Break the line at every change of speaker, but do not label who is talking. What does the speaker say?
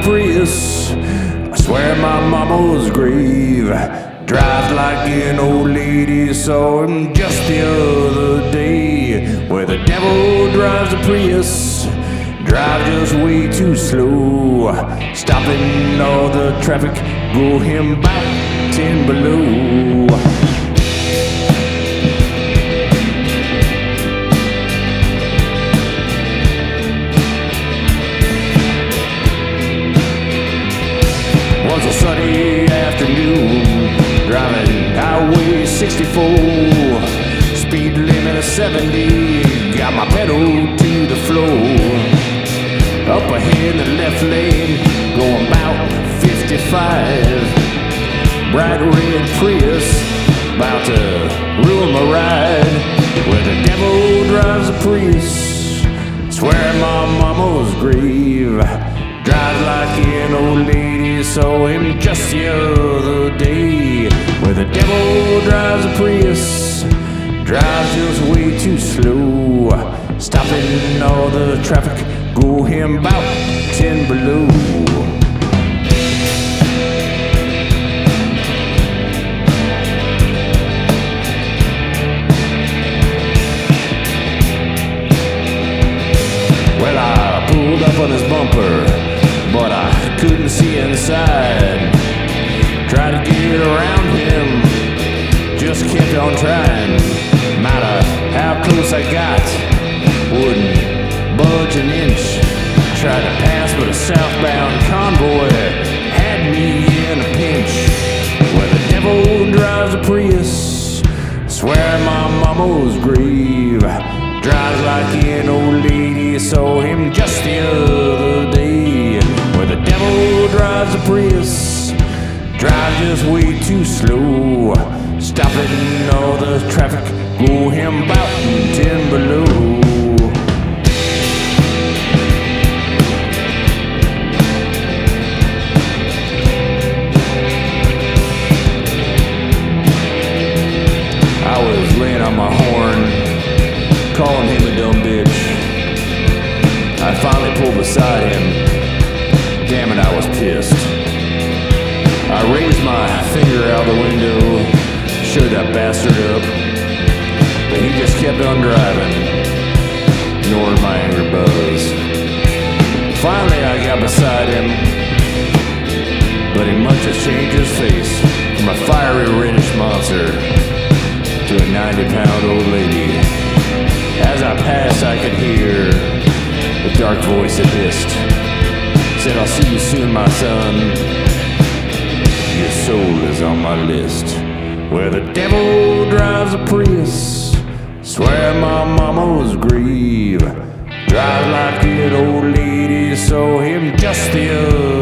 Prius. I swear my mama's grave. Drives like an old lady, saw him just the other day. Where the devil drives a Prius, drive just way too slow. Stopping all the traffic, go him about 10 below. Was a sunny afternoon, driving Highway 64, speed limit of 70, got my pedal to the floor. Up ahead in the left lane, going about 55, bright red Prius, about to ruin my ride. Where the devil drives a Prius, swear my mama's grave. Drives like an old lady, saw him just the other day. Where the devil drives a Prius, drives just way too slow. Stopping all the traffic, go him about 10 below. Well, I pulled up on his bumper, but I couldn't see inside. Tried to get around him, just kept on trying. No matter how close I got, wouldn't budge an inch. Tried to pass, but a southbound convoy had me in a pinch. Where the devil drives a Prius, swear my mama's grave. Drives like an old lady, saw him just the other day. Where the devil drives a Prius, drives just way too slow. Stopping all the traffic, go him about 10 below. I was laying on my horn, calling him a dumb bitch. I finally pulled beside him. Damn it, I was pissed. I raised my finger out the window, showed that bastard up, but he just kept on driving, ignoring my angry buzz. Finally, I got beside him, but he must have changed his face from a fiery reddish monster to a 90-pound old lady. As I passed, I could hear the dark voice that hissed. Said, I'll see you soon, my son. Your soul is on my list. Where the devil drives a Prius, swear my mama's grave. Drives like an old lady, saw him just the other